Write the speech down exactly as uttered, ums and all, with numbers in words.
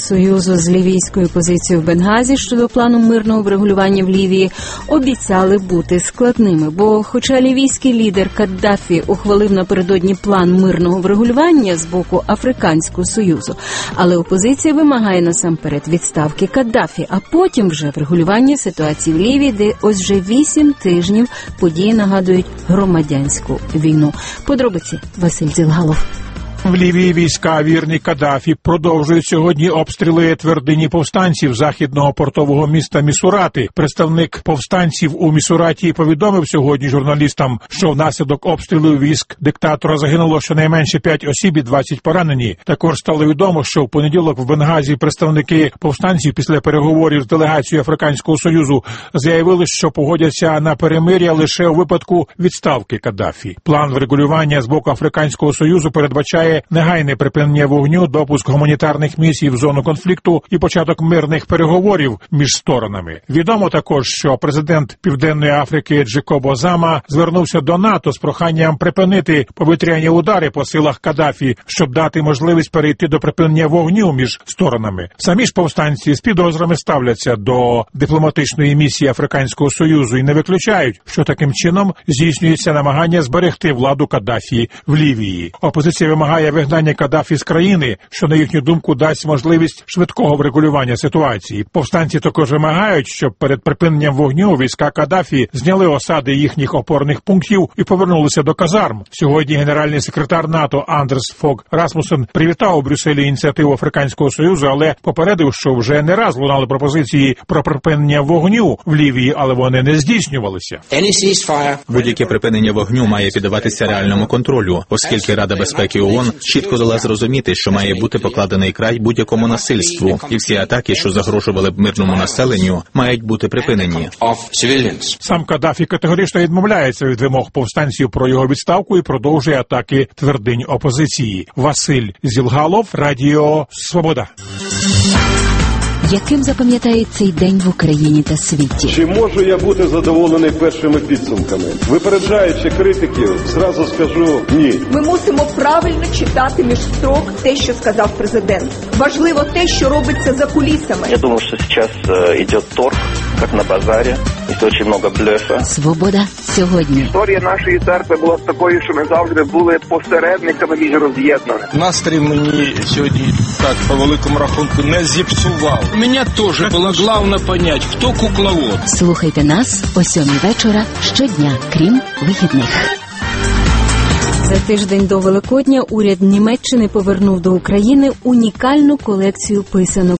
Союзу з лівійською позицією в Бенгазі щодо плану мирного врегулювання в Лівії обіцяли бути складними, бо хоча лівійський лідер Каддафі ухвалив напередодні план мирного врегулювання з боку Африканського Союзу, але опозиція вимагає насамперед відставки Каддафі, а потім вже врегулювання ситуації в Лівії, де ось вже вісім тижнів події нагадують громадянську війну. Подробиці Василь Зілгалов. В Лівії війська, вірні Каддафі, продовжують сьогодні обстріли твердині повстанців західного портового міста Місурати. Представник повстанців у Місураті повідомив сьогодні журналістам, що внаслідок обстрілу військ диктатора загинуло щонайменше п'ять осіб і двадцять поранені. Також стало відомо, що в понеділок в Бенгазі представники повстанців після переговорів з делегацією Африканського Союзу заявили, що погодяться на перемир'я лише у випадку відставки Каддафі. План врегулювання з боку Африканського Союзу передбачає негайне припинення вогню, допуск гуманітарних місій в зону конфлікту і початок мирних переговорів між сторонами. Відомо також, що президент Південної Африки Джекоб Зама звернувся до НАТО з проханням припинити повітряні удари по силах Каддафі, щоб дати можливість перейти до припинення вогню між сторонами. Самі ж повстанці з підозрами ставляться до дипломатичної місії Африканського Союзу і не виключають, що таким чином здійснюється намагання зберегти владу Каддафі в Лівії. Опозиція вимагає вигнання Каддафі з країни, що, на їхню думку, дасть можливість швидкого врегулювання ситуації. Повстанці також вимагають, щоб перед припиненням вогню війська Каддафі зняли осади їхніх опорних пунктів і повернулися до казарм. Сьогодні генеральний секретар НАТО Андерс Фог Расмусен привітав у Брюсселі ініціативу Африканського Союзу, але попередив, що вже не раз лунали пропозиції про припинення вогню в Лівії, але вони не здійснювалися. Будь-яке припинення вогню має піддаватися реальному контролю, оскільки Рада безпеки ООН чітко дала зрозуміти, що має бути покладений край будь-якому насильству, і всі атаки, що загрожували б мирному населенню, мають бути припинені. Сам Каддафі категорично відмовляється від вимог повстанців про його відставку і продовжує атаки твердинь опозиції. Василь Зілгалов, Радіо Свобода. Яким запам'ятає цей день в Україні та світі? Чи можу я бути задоволений першими підсумками? Випереджаючи критиків, зразу скажу ні. Ми мусимо правильно читати між строк те, що сказав президент. Важливо те, що робиться за кулісами. Я думаю, що зараз йде торг, як на базарі. Є дуже багато блефа. Свобода сьогодні. Історія нашої церкви була такою, що ми завжди були посередниками між роз'єднаними. Настрій мені сьогодні, так, по великому рахунку, не зіпсував. Меня тоже было главное понять, кто кукловод. Слухайте нас о сьомій вечора щодня, крім вихідних. За тиждень до Великодня уряд Німеччини повернув до України унікальну колекцію писанок